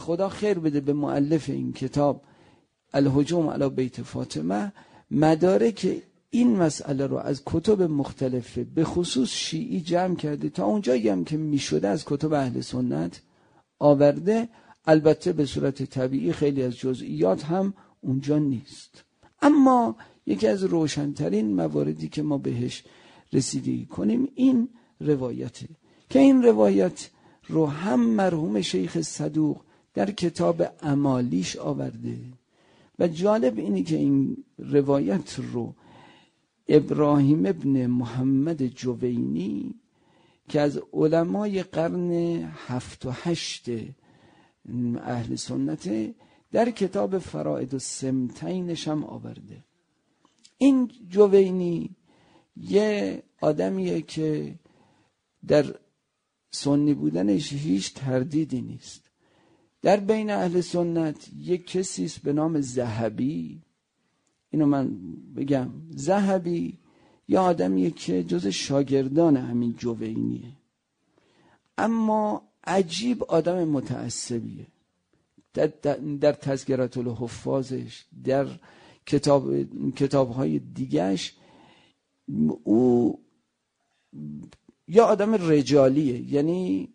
خدا خیر بده به مؤلف این کتاب الهجوم علی بیت فاطمه، مدارک این مسئله رو از کتب مختلفه به خصوص شیعی جمع کرده، تا اونجایی هم که میشده از کتب اهل سنت آورده. البته به صورت طبیعی خیلی از جزئیات هم اونجا نیست، اما یکی از روشنترین مواردی که ما بهش رسیدگی کنیم این روایته، که این روایت رو هم مرحوم شیخ صدوق در کتاب اعمالیش آورده و جالب اینی که این روایت رو ابراهیم ابن محمد جوینی که از علمای قرن 7 و 8 اهل سنت در کتاب فرائد السمتینش هم آورده. این جوینی یه آدمیه که در سنی بودنش هیچ تردیدی نیست. در بین اهل سنت یک کسیست به نام ذهبی، اینو من بگم، ذهبی یه آدمیه که جز شاگردان همین جوینیه، اما عجیب آدم متعصبیه. در تذکرة الحفاظش، در کتاب‌های دیگه‌اش، او یا آدم رجالیه، یعنی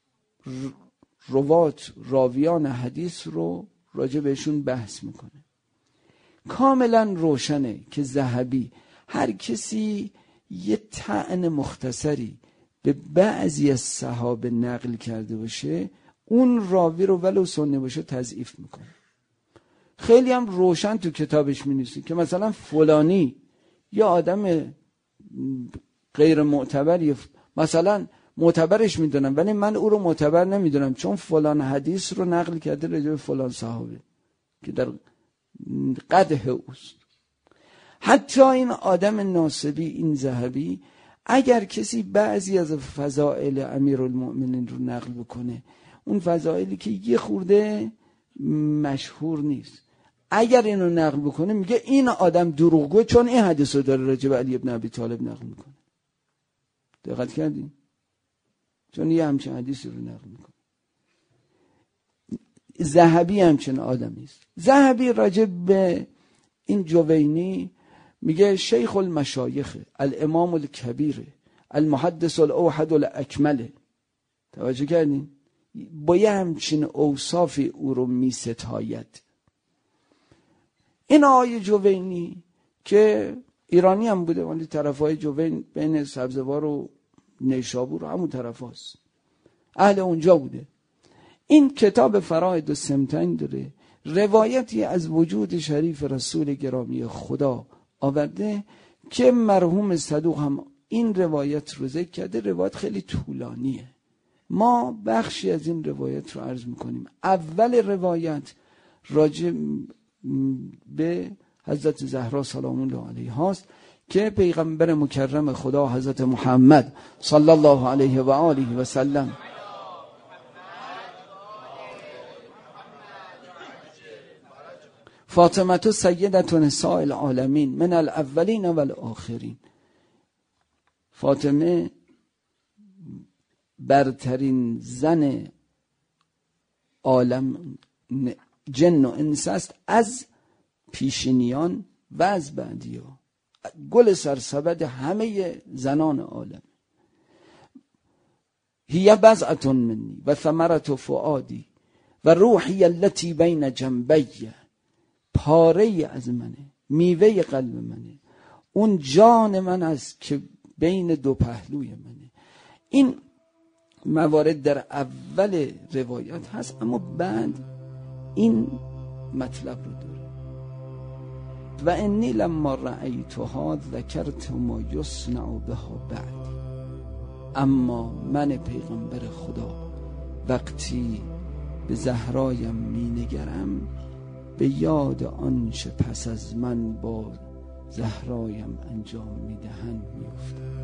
راویان حدیث رو راجع بهشون بحث میکنه. کاملا روشنه که ذهبی هر کسی یه طعن مختصری به بعضی از صحابه نقل کرده باشه، اون راوی رو ولو سنی باشه تضعیف میکنه. خیلی هم روشن تو کتابش می‌نویسه که مثلا فلانی یا آدم غیر معتبری، مثلا معتبرش میدونم ولی من او رو معتبر نمیدونم چون فلان حدیث رو نقل کرده راجع به فلان صحابه که در قدح اوست. حتی این آدم ناصبی، این ذهبی، اگر کسی بعضی از فضائل امیرالمؤمنین رو نقل بکنه، اون فضائلی که یه خورده مشهور نیست، اگر اینو نقل بکنه میگه این آدم دروغگوه چون این حدیث رو داره راجع به علی ابن ابی طالب نقل میکنه. دقت کردین؟ چون یه همچین حدیثی رو نقل میکنه. ذهبی همچین آدمی است. ذهبی راجع به این جوینی میگه شیخ المشایخ، الامام الکبیر، المحدث الاوحد الاکمل. توجه کردین؟ با یه همچین اوصافی او رو میستاید. این آقای جوینی که ایرانی هم بوده، ولی طرفای جوین بین سبزوار و نیشابور همون طرف هست، اهل اونجا بوده. این کتاب فرائد السمتین داره روایتی از وجود شریف رسول گرامی خدا آورده که مرحوم صدوق هم این روایت رو ذکر کرده. روایت خیلی طولانیه، ما بخشی از این روایت رو عرض میکنیم. اول روایت راجع به حضرت زهرا سلام الله علیها است که پیغمبر مکرم خدا حضرت محمد صلی الله علیه و آله و سلم فاطمه سیدة نساء العالمین من الاولین و الاخرین، فاطمه برترین زن عالم جن و انس است، از پیشینیان و از بعدی‌ها، گل سرسبد همه زنان عالم. هی بضعة منی و ثمرة فؤادی و روحی التي بین جنبی، پاره از منه، میوه قلب منه، اون جان من است که بین دو پهلوی منه. این موارد در اول روایات هست، اما بعد این مطلب رو داره. و انی لما رأیتها ذکرت ما یصنع بها بعد، اما من پیغمبر خدا وقتی به زهرایم می نگرم به یاد آنچه پس از من با زهرایم انجام می دهند می افتم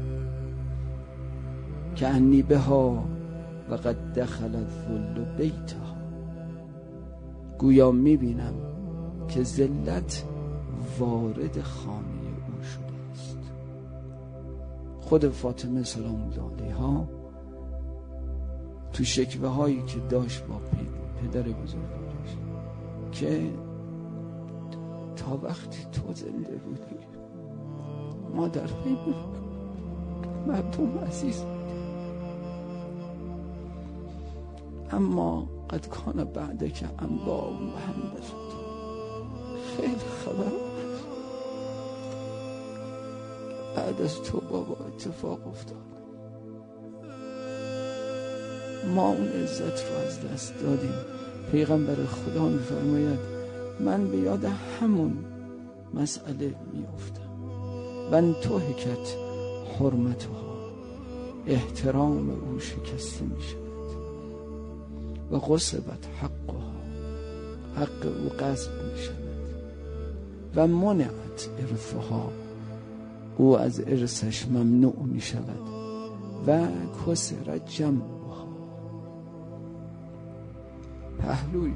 که انی بها و قد دخل الذل بیتها، گویا می بینم که ذلت وارد خانه او شده است. خود فاطمه سلام الله علیها تو شکوه هایی که داشت با پدر بزرگوارش که تا وقتی تو زنده بودی ما در بین مردم عزیز بودیم، اما قد کان بعد که انباء محمد خیلی خبر بعد از تو بابا اتفاق افتاد. ما اون عزت رو از دست دادیم. پیغمبر خدا می‌فرماید من به یاد همون مسئله میافتم و انتهکت حرمتها، احترام او شکسته میشود و غصبت حقها، حق او غصب میشود و منعت ارثها، او از ارثش ممنوع میشود و کسر جنبها، پهلوی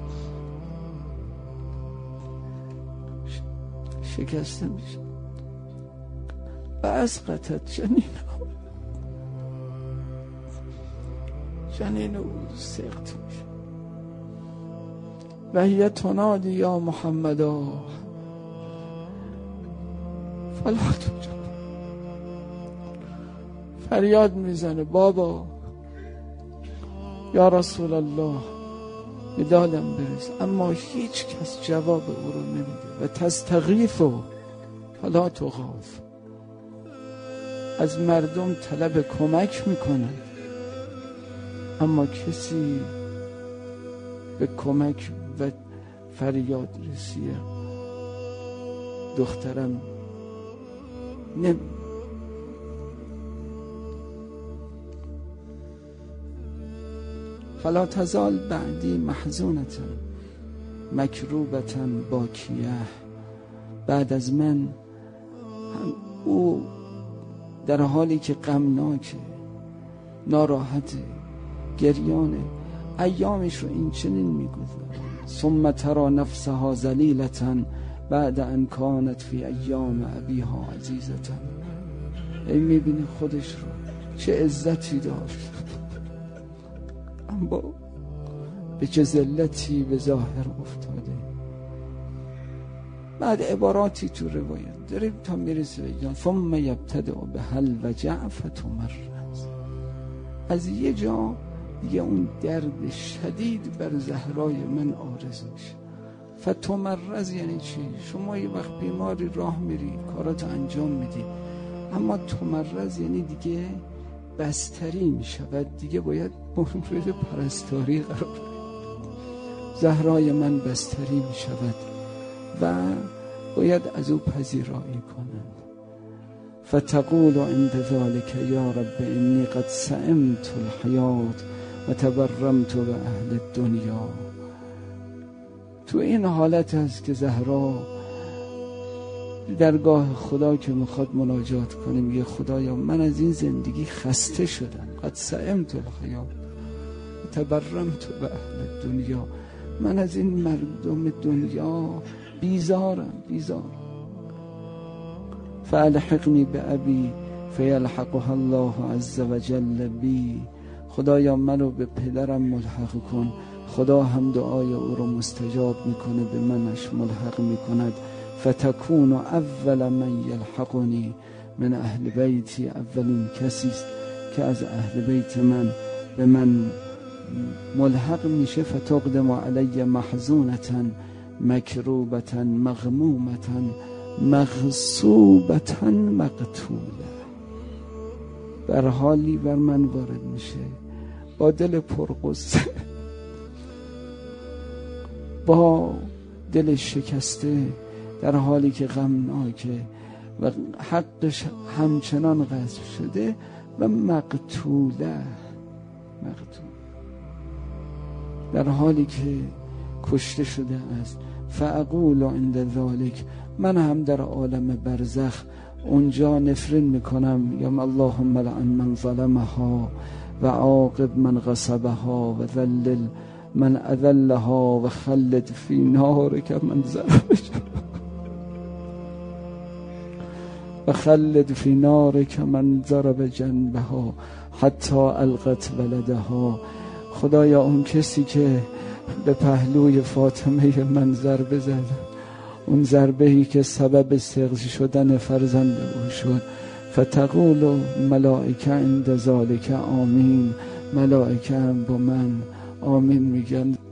شکسته میشه و اسقطت جنین او سقط میشه و هی تنادی یا محمدا فلا تجب، فریاد میزنه بابا یا رسول الله به دادم برس، اما هیچ کس جواب او رو نمیده و تستغیث فلا تخاف، از مردم طلب کمک میکنن اما کسی به کمک و فریاد رسیه دخترم فلا تزال بعدی محزونتا مکروبتا باکیه، بعد از من او در حالی که غمناکه، ناراحته، گریانه، ایامش رو این چنین میگذاره. ثم ترى نفسها ذلیلة بعد ان کانت فی ایام ابیها عزیزة، ای میبینی خودش رو چه عزتی داشت اما به چه ذلتی به ظاهر افتاده. بعد عباراتی تو روایت داریم تا میرسه بگم ثم یبتدع به هل وجع فتمرز، از یه جا دیگه اون درد شدید بر زهرای من عارض میشه. فتمرز یعنی چی؟ شما یه وقت بیماری راه میری کارات انجام میدی، اما تمرز یعنی دیگه بستری میشود، دیگه باید مورد پرستاری قرار بگیری. زهرای من بستری میشود و باید از او پذیرایی کنند. فتقول عند ذلك یا رب انی قد سئمت الحیات و تبرمت به اهل الدنیا. تو این حالت هست که زهرا درگاه خدا که میخواد مناجات کنه میگه خدایا من از این زندگی خسته شدم، قد سئمت الحیات و تبرمت به اهل الدنیا، من از این مردم دنیا بیزارم. فالحقنی به ابی فیلحقها الله عز وجل بی، خدایا منو به پدرم ملحق کن، خدا هم دعای او رو مستجاب میکنه، به منش ملحق میکند. فتکون اول من یلحقنی من اهل بیتی، اولین کسی است که از اهل بیت من به من ملحق میشه. فتقدم علی محزونتا مکروبتا مغمومتا مغصوبتا مقتوله، در حالی بر من وارد میشه با دل پرغصه، با دل شکسته، در حالی که غمناکه و حقش همچنان غصب شده و مقتوله، در حالی که کشته شده است. فاقول عند ذلك، من هم در عالم برزخ اونجا نفرین میکنم یا اللهم لعن من ظلمها و عاقب من غصبها و ذلل من اذلها و خلد فی نارک من ضربها و خلد فی نارک من ضرب جنبها حتی القت ولدها. خدایا اون کسی که به پهلوی فاطمه من ضربه زد، اون ضربه‌ای که سبب سقط شدن فرزند او شد. فتقول ملائکه عند ذالک آمین، ملائکه هم با من آمین میگن.